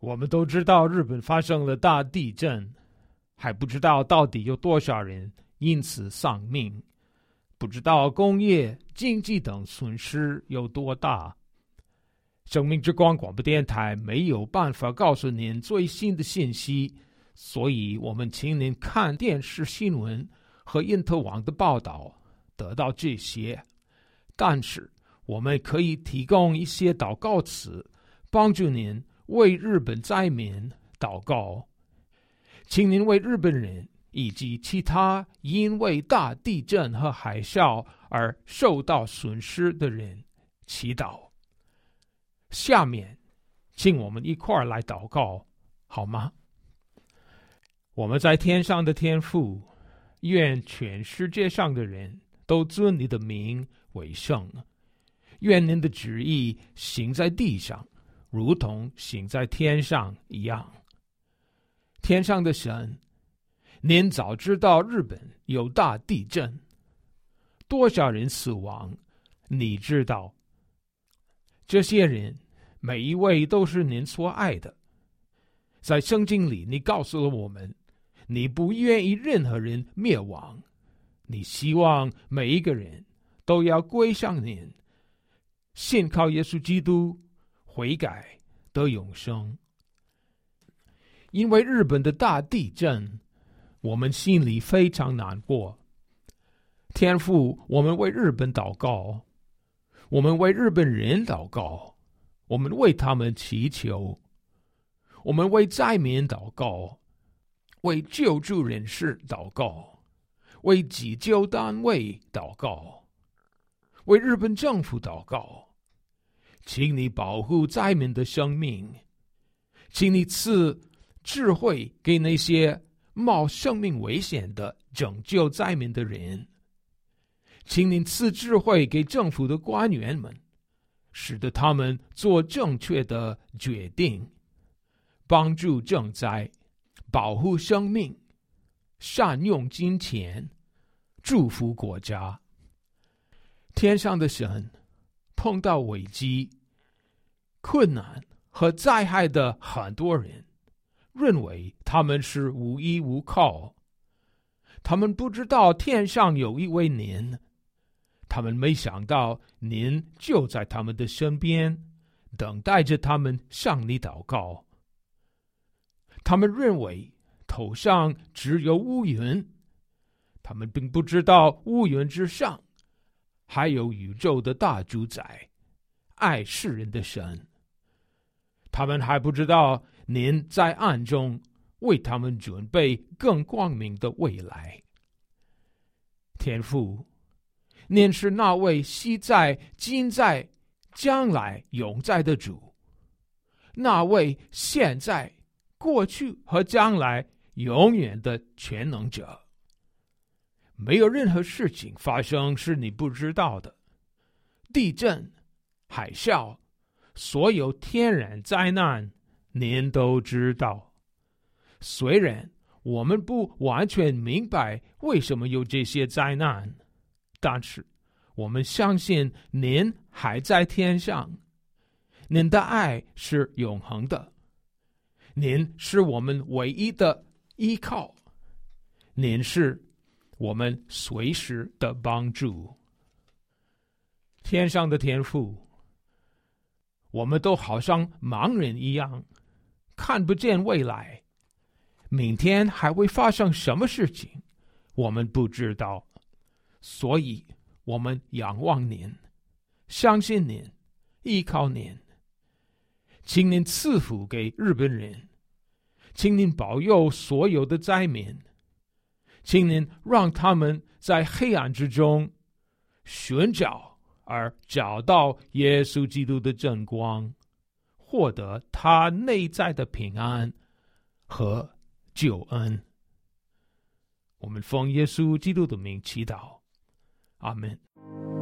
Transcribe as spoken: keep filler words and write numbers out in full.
我们都知道日本发生了大地震，还不知道到底有多少人因此丧命，不知道工业、经济等损失有多大。生命之光广播电台没有办法告诉您最新的信息，所以我们请您看电视新闻和印特网的报道，得到这些。但是我们可以提供一些祷告词，帮助您为日本灾民祷告。请您为日本人以及其他因为大地震和海啸而受到损失的人祈祷。下面请我们一块儿来祷告，好吗？我们在天上的天父，愿全世界上的人都尊你的名为圣，愿您的旨意行在地上，如同行在天上一样。天上的神，您早知道日本有大地震，多少人死亡，你知道。这些人每一位都是您所爱的。在圣经里，你告诉了我们，你不愿意任何人灭亡，你希望每一个人都要归向您，信靠耶稣基督，悔改得永生。因为日本的大地震，我们心里非常难过。天父，我们为日本祷告，我们为日本人祷告，我们为他们祈求，我们为灾民祷告，为救助人士祷告，为急救单位祷告，为日本政府祷告。请你保护灾民的生命，请你赐智慧给那些冒生命危险的拯救灾民的人，请你赐智慧给政府的官员们，使得他们做正确的决定，帮助赈灾，保护生命，善用金钱，祝福国家。天上的神，碰到危机、困难和灾害的很多人，认为他们是无依无靠，他们不知道天上有一位您，他们没想到您就在他们的身边，等待着他们向你祷告。他们认为头上只有乌云，他们并不知道乌云之上还有宇宙的大主宰，爱世人的神。他们还不知道您在暗中为他们准备更光明的未来。天父，您是那位昔在、今在、将来永在的主，那位现在、过去和将来永远的全能者。没有任何事情发生是你不知道的。地震、海啸，所有天然灾难，您都知道。虽然我们不完全明白为什么有这些灾难，但是我们相信您还在天上，您的爱是永恒的，您是我们唯一的依靠，您是我们随时的帮助。天上的天父，我们都好像盲人一样，看不见未来，明天还会发生什么事情，我们不知道。所以我们仰望您，相信您，依靠您。请您赐福给日本人，请您保佑所有的灾民，请您让他们在黑暗之中寻找而找到耶稣基督的真光，获得他内在的平安和救恩。我们奉耶稣基督的名祈祷，阿们。